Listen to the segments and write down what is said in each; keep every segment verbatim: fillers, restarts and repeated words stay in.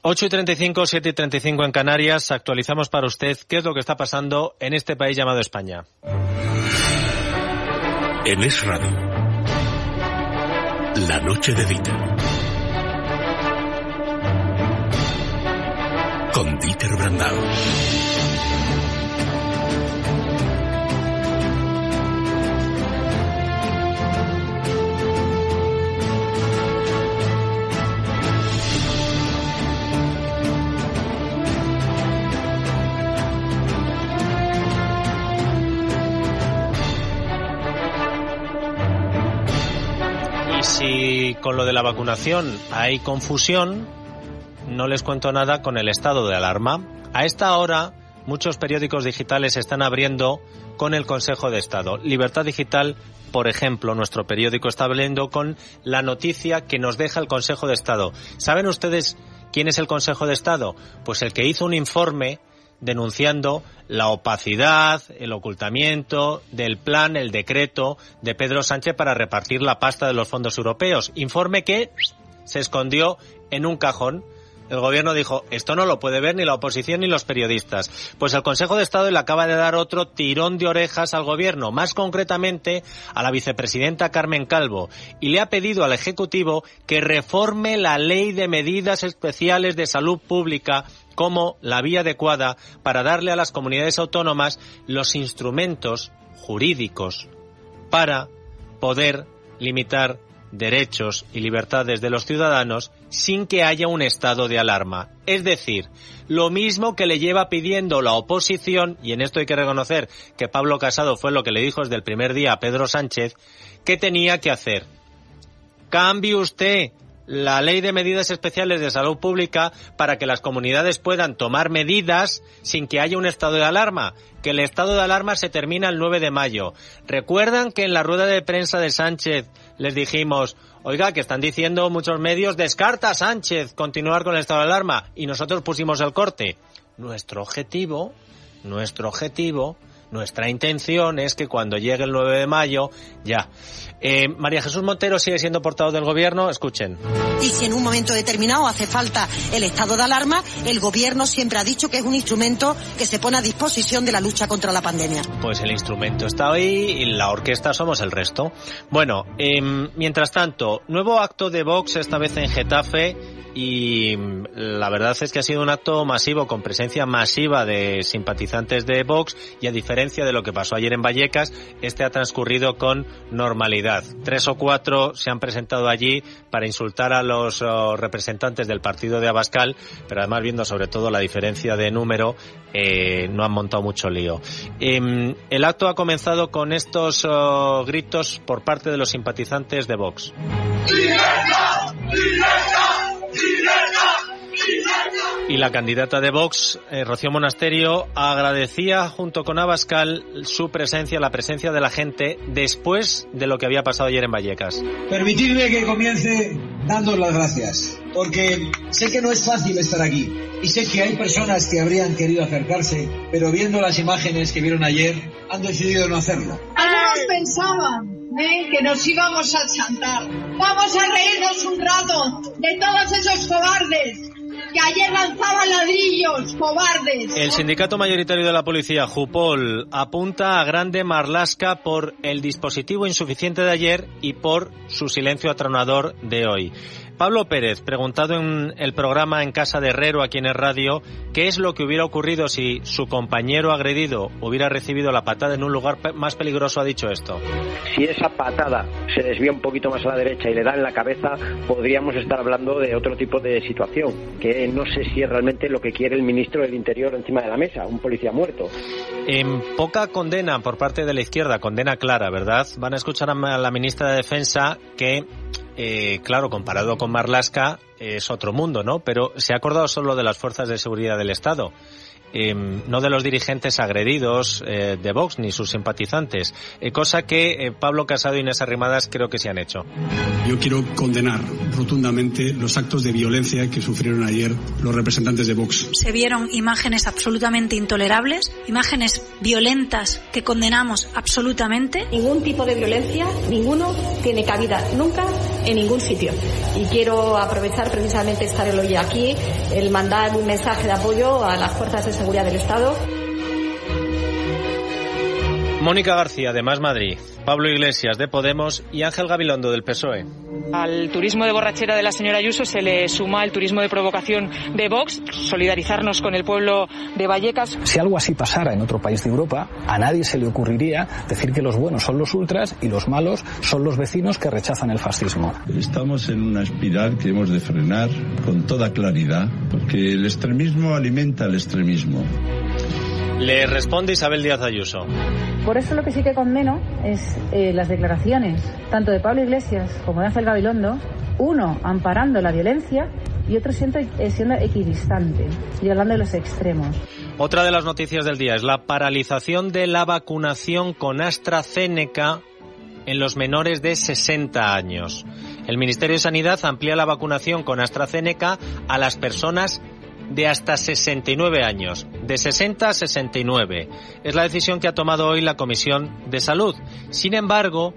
ocho y treinta y cinco, siete y treinta y cinco en Canarias. Actualizamos para usted qué es lo que está pasando en este país llamado España. En Es Radio, la noche de Dieter. Con Dieter Brandao. Si con lo de la vacunación hay confusión, no les cuento nada con el estado de alarma. A esta hora, muchos periódicos digitales se están abriendo con el Consejo de Estado. Libertad Digital, por ejemplo, nuestro periódico está abriendo con la noticia que nos deja el Consejo de Estado. ¿Saben ustedes quién es el Consejo de Estado? Pues el que hizo un informe denunciando la opacidad, el ocultamiento del plan, el decreto de Pedro Sánchez para repartir la pasta de los fondos europeos. Informe que se escondió en un cajón. El gobierno dijo, esto no lo puede ver ni la oposición ni los periodistas. Pues el Consejo de Estado le acaba de dar otro tirón de orejas al gobierno, más concretamente a la vicepresidenta Carmen Calvo, y le ha pedido al Ejecutivo que reforme la Ley de Medidas Especiales de Salud Pública como la vía adecuada para darle a las comunidades autónomas los instrumentos jurídicos para poder limitar derechos y libertades de los ciudadanos sin que haya un estado de alarma. Es decir, lo mismo que le lleva pidiendo la oposición, y en esto hay que reconocer que Pablo Casado fue lo que le dijo desde el primer día a Pedro Sánchez, que tenía que hacer. Cambie usted la Ley de Medidas Especiales de Salud Pública para que las comunidades puedan tomar medidas sin que haya un estado de alarma, que el estado de alarma se termina el nueve de mayo. ¿Recuerdan que en la rueda de prensa de Sánchez les dijimos, oiga, que están diciendo muchos medios, descarta Sánchez continuar con el estado de alarma? Y nosotros pusimos el corte. Nuestro objetivo, nuestro objetivo, nuestra intención es que cuando llegue el nueve de mayo, ya. Eh, María Jesús Montero sigue siendo portavoz del Gobierno, escuchen. Y si en un momento determinado hace falta el estado de alarma, el Gobierno siempre ha dicho que es un instrumento que se pone a disposición de la lucha contra la pandemia. Pues el instrumento está ahí y la orquesta somos el resto. Bueno, eh, mientras tanto, nuevo acto de Vox, esta vez en Getafe, y la verdad es que ha sido un acto masivo, con presencia masiva de simpatizantes de Vox, y a diferencia de lo que pasó ayer en Vallecas, este ha transcurrido con normalidad. Tres o cuatro se han presentado allí para insultar a los oh, representantes del partido de Abascal, pero además, viendo sobre todo la diferencia de número, eh, no han montado mucho lío. Eh, el acto ha comenzado con estos oh, gritos por parte de los simpatizantes de Vox. ¡Libertad! ¡Libertad! Y la candidata de Vox, eh, Rocío Monasterio, agradecía junto con Abascal su presencia, la presencia de la gente después de lo que había pasado ayer en Vallecas. Permitidme que comience dando las gracias, porque sé que no es fácil estar aquí y sé que hay personas que habrían querido acercarse, pero viendo las imágenes que vieron ayer han decidido no hacerlo. Algunos pensaban ¿Eh? que nos íbamos a chantar. Vamos a reírnos un rato de todos esos cobardes que ayer lanzaban ladrillos, cobardes. El sindicato mayoritario de la policía, Jupol, apunta a Grande Marlaska por el dispositivo insuficiente de ayer y por su silencio atronador de hoy. Pablo Pérez, preguntado en el programa En Casa de Herrero, aquí en el radio, ¿qué es lo que hubiera ocurrido si su compañero agredido hubiera recibido la patada en un lugar más peligroso? Ha dicho esto. Si esa patada se desvía un poquito más a la derecha y le da en la cabeza, podríamos estar hablando de otro tipo de situación, que no sé si es realmente lo que quiere el ministro del Interior encima de la mesa, un policía muerto. En poca condena por parte de la izquierda, condena clara, ¿verdad? Van a escuchar a la ministra de Defensa que... Eh, claro, comparado con Marlaska es otro mundo, ¿no? Pero se ha acordado solo de las fuerzas de seguridad del Estado. eh, no de los dirigentes agredidos eh, de Vox ni sus simpatizantes, eh, cosa que eh, Pablo Casado e Inés Arrimadas creo que se han hecho. Yo quiero condenar rotundamente los actos de violencia que sufrieron ayer los representantes de Vox. Se vieron imágenes absolutamente intolerables, imágenes violentas que condenamos absolutamente. Ningún tipo de violencia, ninguno, tiene cabida nunca en ningún sitio. Y quiero aprovechar precisamente estar hoy aquí, el mandar un mensaje de apoyo a las fuerzas de seguridad del Estado. Mónica García, de Más Madrid, Pablo Iglesias, de Podemos, y Ángel Gabilondo, del P S O E. Al turismo de borrachera de la señora Ayuso se le suma el turismo de provocación de Vox, solidarizarnos con el pueblo de Vallecas. Si algo así pasara en otro país de Europa, a nadie se le ocurriría decir que los buenos son los ultras y los malos son los vecinos que rechazan el fascismo. Estamos en una espiral que hemos de frenar con toda claridad, porque el extremismo alimenta el extremismo. Le responde Isabel Díaz Ayuso. Por eso lo que sí que condeno es eh, las declaraciones, tanto de Pablo Iglesias como de Ángel Gabilondo, uno amparando la violencia y otro siendo, eh, siendo equidistante y hablando de los extremos. Otra de las noticias del día es la paralización de la vacunación con AstraZeneca en los menores de sesenta años. El Ministerio de Sanidad amplía la vacunación con AstraZeneca a las personas de hasta sesenta y nueve años, de sesenta a sesenta y nueve. Es la decisión que ha tomado hoy la Comisión de Salud. Sin embargo,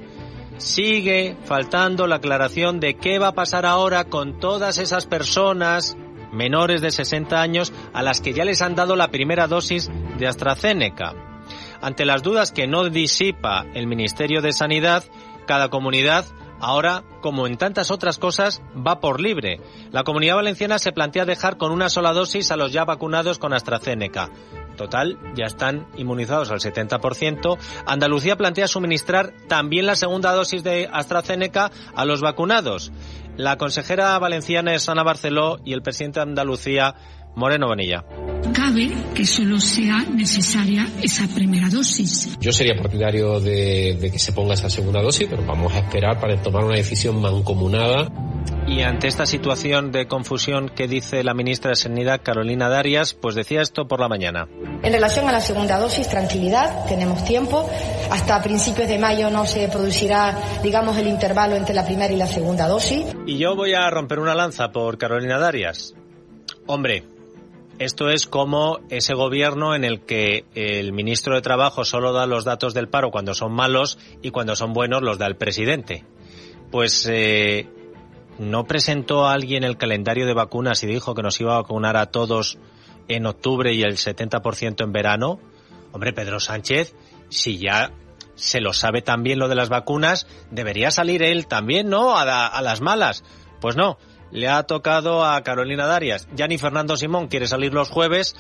sigue faltando la aclaración de qué va a pasar ahora con todas esas personas menores de sesenta años a las que ya les han dado la primera dosis de AstraZeneca. Ante las dudas que no disipa el Ministerio de Sanidad, cada comunidad ahora, como en tantas otras cosas, va por libre. La Comunidad Valenciana se plantea dejar con una sola dosis a los ya vacunados con AstraZeneca. Total, ya están inmunizados al setenta por ciento. Andalucía plantea suministrar también la segunda dosis de AstraZeneca a los vacunados. La consejera valenciana es Ana Barceló y el presidente de Andalucía, Moreno Bonilla. Cabe que solo sea necesaria esa primera dosis. Yo sería partidario de, de que se ponga esa segunda dosis, pero vamos a esperar para tomar una decisión mancomunada. Y ante esta situación de confusión, ¿qué dice la ministra de Sanidad, Carolina Darias? Pues decía esto por la mañana. En relación a la segunda dosis, tranquilidad, tenemos tiempo. Hasta principios de mayo no se producirá, digamos, el intervalo entre la primera y la segunda dosis. Y yo voy a romper una lanza por Carolina Darias. Hombre, esto es como ese gobierno en el que el ministro de Trabajo solo da los datos del paro cuando son malos y cuando son buenos los da el presidente. Pues eh, ¿no presentó a alguien el calendario de vacunas y dijo que nos iba a vacunar a todos en octubre y el setenta por ciento en verano? Hombre, Pedro Sánchez, si ya se lo sabe también lo de las vacunas, debería salir él también, ¿no? A, la, a las malas. Pues no. Le ha tocado a Carolina Darias. Ya ni Fernando Simón quiere salir los jueves.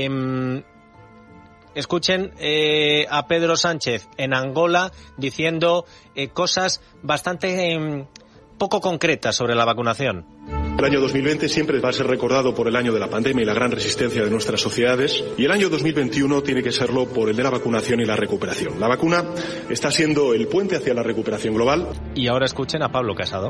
Eh, escuchen eh, a Pedro Sánchez en Angola diciendo eh, cosas bastante eh, poco concretas sobre la vacunación. El año dos mil veinte siempre va a ser recordado por el año de la pandemia y la gran resistencia de nuestras sociedades, y el año dos mil veintiuno tiene que serlo por el de la vacunación y la recuperación. La vacuna está siendo el puente hacia la recuperación global. Y ahora escuchen a Pablo Casado.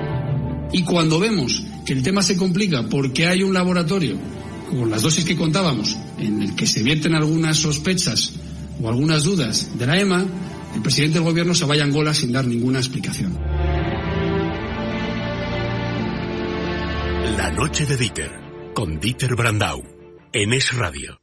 Y cuando vemos que el tema se complica porque hay un laboratorio con las dosis que contábamos en el que se vierten algunas sospechas o algunas dudas de la E M A, el presidente del gobierno se vaya a Angola sin dar ninguna explicación. La noche de Dieter, con Dieter Brandau, en Es Radio.